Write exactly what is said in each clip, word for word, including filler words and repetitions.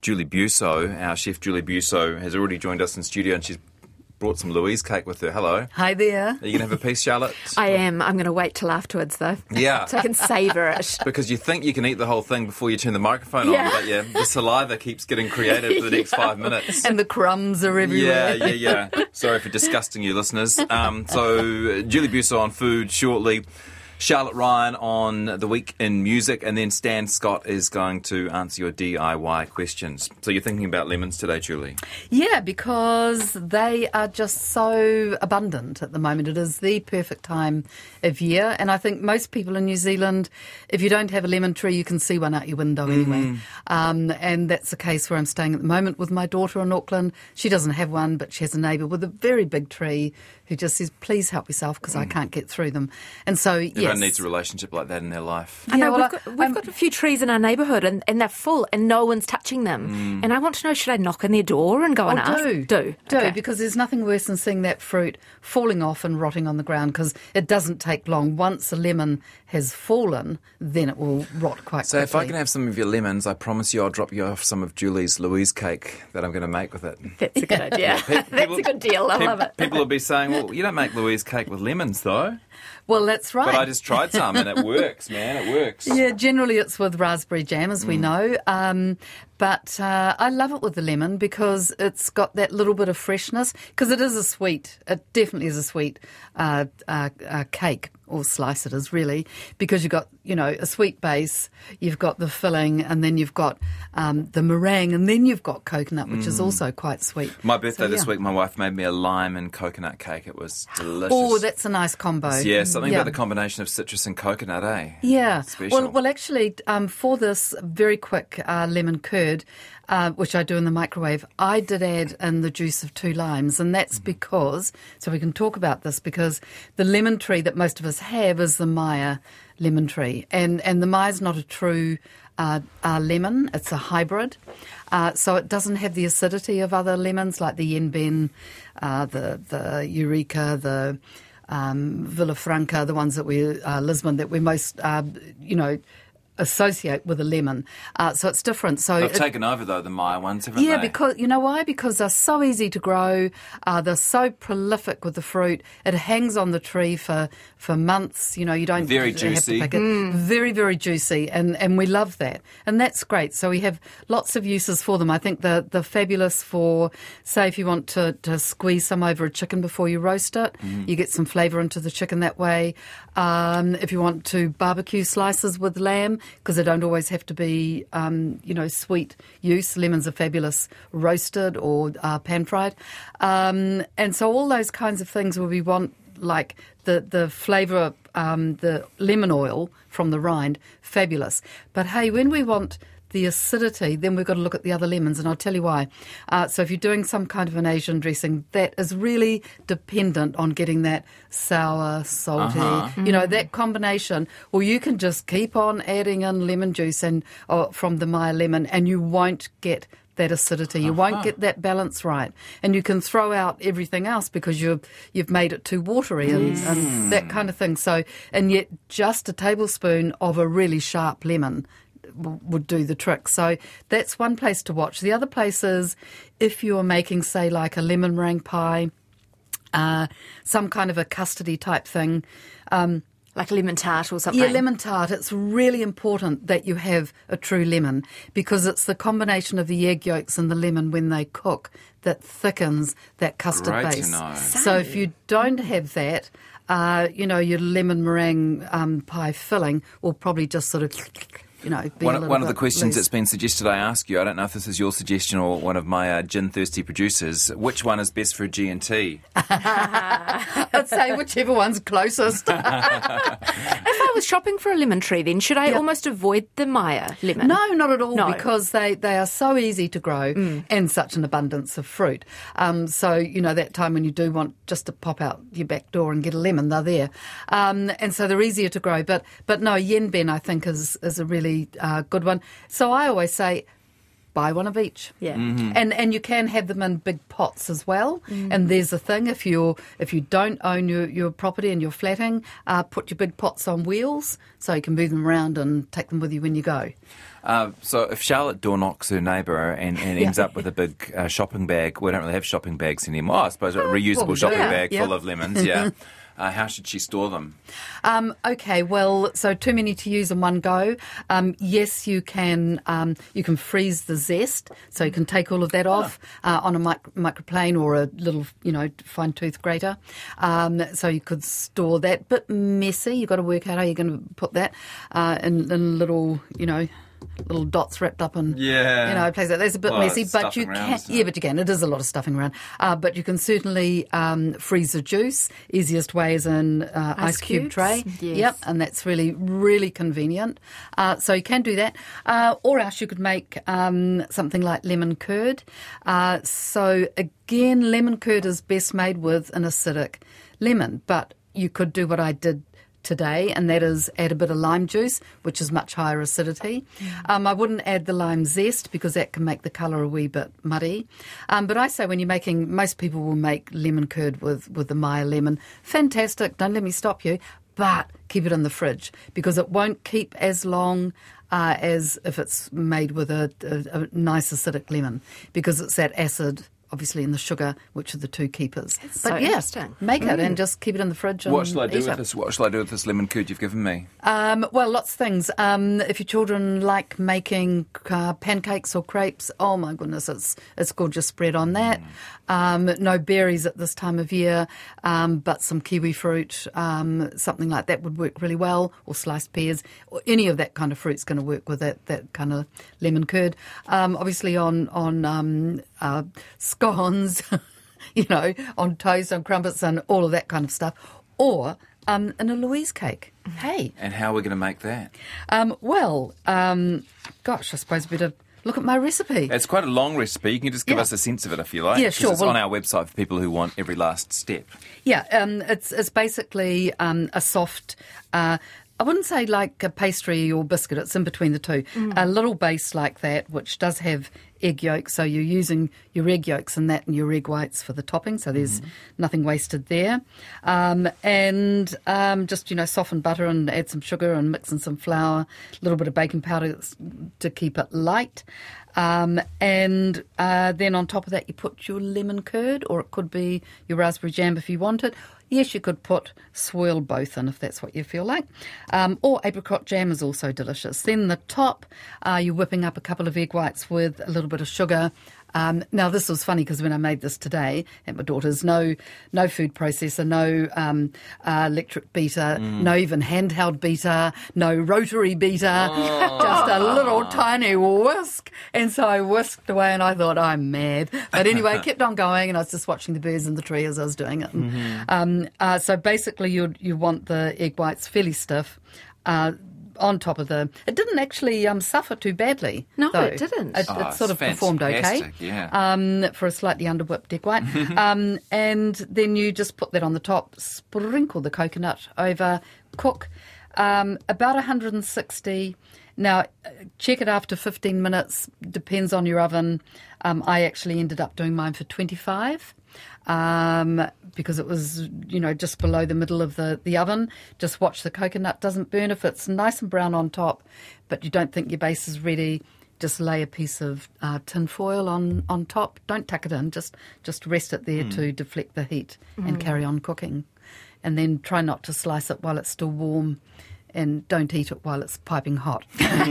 Julie Busso, our chef Julie Busso, has already joined us in studio, and she's brought some Louise cake with her. Hello. Hi there. Are you going to have a piece, Charlotte? I am. I'm going to wait till afterwards, though. Yeah. So I can savour it. Because you think you can eat the whole thing before you turn the microphone Yeah. on, but yeah, the saliva keeps getting creative for the next Yeah. five minutes. And the crumbs are everywhere. Yeah, yeah, yeah. Sorry for disgusting you, listeners. Um, so, uh, Julie Busso on food shortly. Charlotte Ryan on the week in music, and then Stan Scott is going to answer your D I Y questions. So you're thinking about lemons today, Julie? Yeah, because they are just so abundant at the moment. It is the perfect time of year, and I think most people in New Zealand, if you don't have a lemon tree, you can see one out your window anyway. Mm. Um, and that's the case where I'm staying at the moment with my daughter in Auckland. She doesn't have one, but she has a neighbour with a very big tree who just says, please help yourself because I can't get through them. And so, yes. Everyone needs a relationship like that in their life. I know, Yeah, well, we've, got, we've um, got a few trees in our neighbourhood and, and they're full and no one's touching them. And I want to know, should I knock on their door and go and Oh, ask? do. Do. Do, Okay. because there's nothing worse than seeing that fruit falling off and rotting on the ground, because it doesn't take long. Once a lemon has fallen, then it will rot quite So quickly. if I can have some of your lemons, I promise you I'll drop you off some of Julie's Louise cake that I'm going to make with it. That's a good idea. Pe- That's a good deal. I pe- love it. People will be saying, well, you don't make Louise cake with lemons, though. Well, that's right. But I just tried some, and it works, man. It works. Yeah, generally it's with raspberry jam, as we Mm. know. Um, but uh, I love it with the lemon because it's got that little bit of freshness. Because it is a sweet, it definitely is a sweet uh, uh, uh, cake, or slice it is really, because you've got, you know, a sweet base, you've got the filling, and then you've got um, the meringue, and then you've got coconut, which is also quite sweet. My birthday So, this yeah. week, my wife made me a lime and coconut cake. It was delicious. Oh, that's a nice combo. Yeah, something Yeah. about the combination of citrus and coconut, eh? Yeah. Special. Well, well, actually, um, for this very quick uh, lemon curd, uh, which I do in the microwave, I did add in the juice of two limes, and that's because, so we can talk about this, because the lemon tree that most of us have is the Maya lemon tree, and and the Maya's not a true uh, uh, lemon; it's a hybrid, uh, so it doesn't have the acidity of other lemons like the Yenben, uh, the the Eureka, the um, Villafranca, the ones that we uh, Lisbon that we most uh, you know associate with a lemon. Uh, so it's different. So They've it, taken over, though, the Maya ones, haven't yeah, they? because you know why? Because they're so easy to grow. Uh, they're so prolific with the fruit. It hangs on the tree for, for months. You know, you don't Very have juicy. to pick it. Very, very juicy, and, and we love that, and that's great. So we have lots of uses for them. I think they're, they're fabulous for, say, if you want to, to squeeze some over a chicken before you roast it, you get some flavour into the chicken that way. Um, if you want to barbecue slices with lamb, because they don't always have to be, um, you know, sweet use. Lemons are fabulous roasted or uh, pan-fried. Um, and so all those kinds of things where we want, like, the, the flavour, um, the lemon oil from the rind, fabulous. But, hey, when we want the acidity, then we've got to look at the other lemons, and I'll tell you why. Uh, so if you're doing some kind of an Asian dressing, that is really dependent on getting that sour, salty, Uh-huh. you know, that combination. Or you can just keep on adding in lemon juice and uh, from the Maya lemon, and you won't get that acidity. You Uh-huh. won't get that balance right. And you can throw out everything else because you've, you've made it too watery and, and that kind of thing. So, and yet just a tablespoon of a really sharp lemon would do the trick. So that's one place to watch. The other place is if you're making, say, like a lemon meringue pie, uh, some kind of a custardy type thing. Um, Like a lemon tart or something. yeah, lemon tart. It's really important that you have a true lemon because it's the combination of the egg yolks and the lemon when they cook that thickens that custard Great to base. know. So if you don't have that, uh, you know, your lemon meringue um, pie filling will probably just sort of, you know, be a One, little one of the bit questions loose. that's been suggested I ask you, I don't know if this is your suggestion or one of my uh, gin-thirsty producers, which one is best for a G and T? I'd say whichever one's closest. If I was shopping for a lemon tree, then should I Yeah. almost avoid the Maya lemon? No, not at all, No. because they, they are so easy to grow and such an abundance of fruit. Um, so, you know, that time when you do want just to pop out your back door and get a lemon, they're there. Um, and so they're easier to grow. But but no, Yenben, I think, is, is a really uh, good one. So I always say, buy one of each. Yeah. And and you can have them in big pots as well. And there's a thing, if you if you don't own your, your property and you're flatting, uh, put your big pots on wheels so you can move them around and take them with you when you go. Uh, so if Charlotte door knocks her neighbour and, and ends up with a big uh, shopping bag, we don't really have shopping bags anymore. I suppose a reusable well, shopping yeah, bag yeah. full of lemons, yeah. Uh, how should she store them? Um, okay, well, so too many to use in one go. Um, yes, you can um, you can freeze the zest, so you can take all of that off uh, on a mic- microplane or a little, you know, fine tooth grater. Um, so you could store that. Bit messy. You've got to work out how you're going to put that uh, in, in little, you know, little dots wrapped up in, Yeah. you know, places. That's a bit Well, messy, it's but you stuffing around, can, isn't it? yeah, but you can. It is a lot of stuffing around, uh, but you can certainly um, freeze the juice. Easiest way is in uh, ice, Ice cube cubes? tray. Yes. Yep, and that's really, really convenient. Uh, so you can do that, uh, or else you could make um, something like lemon curd. Uh, so again, lemon curd is best made with an acidic lemon, but you could do what I did today, and that is add a bit of lime juice, which is much higher acidity. Um, I wouldn't add the lime zest because that can make the colour a wee bit muddy. Um, but I say when you're making, most people will make lemon curd with, with the Maya lemon. Fantastic, don't let me stop you, but keep it in the fridge because it won't keep as long uh, as if it's made with a, a, a nice acidic lemon because it's that acid obviously in the sugar, which are the two keepers. That's but so yeah, interesting. make it and just keep it in the fridge. And What shall I do eat with it. this? What shall I do with this lemon curd you've given me? Um, well, lots of things. Um, if your children like making uh, pancakes or crepes, oh my goodness, it's it's good. Just spread on that. Um, no berries at this time of year, um, but some kiwi fruit, um, something like that would work really well, or sliced pears, or any of that kind of fruit's going to work with that that kind of lemon curd. Um, obviously, on on um, uh, scones, you know, on toast, on crumpets, and all of that kind of stuff, or um, an Eloise cake. Hey. And how are we going to make that? Um, well, um, gosh, I suppose we better look at my recipe. It's quite a long recipe. You can just give Yeah. us a sense of it if you like. Yeah, 'cause sure. It's Well- on our website for people who want every last step. Yeah, um, it's it's basically um, a soft. Uh, I wouldn't say like a pastry or biscuit. It's in between the two. A little base like that, which does have egg yolks. So you're using your egg yolks and that and your egg whites for the topping. So there's nothing wasted there. Um, and um, just, you know, soften butter and add some sugar and mix in some flour, a little bit of baking powder to keep it light. Um, and uh, then on top of that, you put your lemon curd, or it could be your raspberry jam if you want it. Yes, you could put swirl both in if that's what you feel like. Um, or apricot jam is also delicious. Then the top, uh, you're whipping up a couple of egg whites with a little bit of sugar. Um, now, this was funny because when I made this today at my daughter's, no no food processor, no um, uh, electric beater, no even handheld beater, no rotary beater, just a little tiny whisk. And so I whisked away and I thought, I'm mad. But anyway, I kept on going and I was just watching the birds in the tree as I was doing it. And, Mm-hmm. um, uh, so basically you you want the egg whites fairly stiff. Uh, on top of the... It didn't actually um, suffer too badly. No, though. it didn't. It, Oh, it sort it's of performed okay fantastic, yeah. um, for a slightly underwhipped egg white. um, and then you just put that on the top, sprinkle the coconut over, cook um, about one hundred sixty. Now, uh, check it after fifteen minutes, depends on your oven. Um, I actually ended up doing mine for twenty-five. Um, because it was, you know, just below the middle of the, the oven. Just watch the coconut doesn't burn. If it's nice and brown on top, but you don't think your base is ready, just lay a piece of uh, tin foil on, on top. Don't tuck it in, just just rest it there to deflect the heat and carry on cooking. And then try not to slice it while it's still warm. And don't eat it while it's piping hot.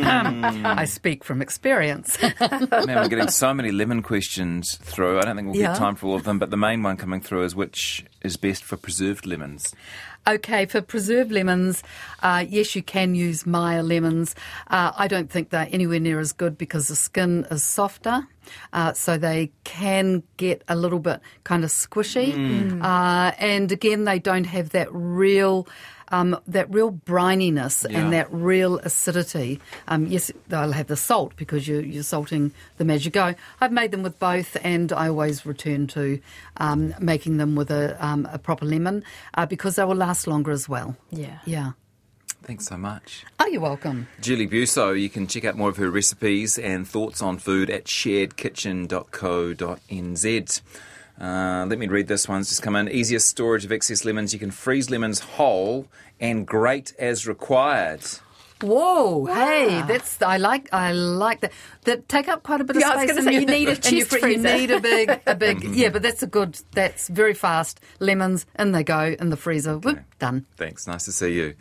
I speak from experience. Man, we're getting so many lemon questions through. I don't think we'll Yeah. get time for all of them, but the main one coming through is which is best for preserved lemons? Okay, for preserved lemons, uh, yes, you can use Maya lemons. Uh, I don't think they're anywhere near as good because the skin is softer, uh, so they can get a little bit kind of squishy. Mm. Uh, and again, they don't have that real... Um, that real brininess Yeah. and that real acidity. Um, yes, they'll have the salt because you're, you're salting them as you go. I've made them with both, and I always return to um, making them with a, um, a proper lemon uh, because they will last longer as well. Yeah. Yeah. Thanks so much. Oh, you're welcome. Julie Busso, you can check out more of her recipes and thoughts on food at shared kitchen dot co dot n z. Uh, let me read this one. It's just come in. Easiest storage of excess lemons. You can freeze lemons whole and grate as required. Whoa! Hey, that's I like I like that. That take up quite a bit of Yeah, I was space. gonna in say, your- you need a in your chest fri- You freezer. need a big, a big. Yeah, but that's a good. That's very fast. Lemons in they go in the freezer. Whoop, done. Thanks. Nice to see you.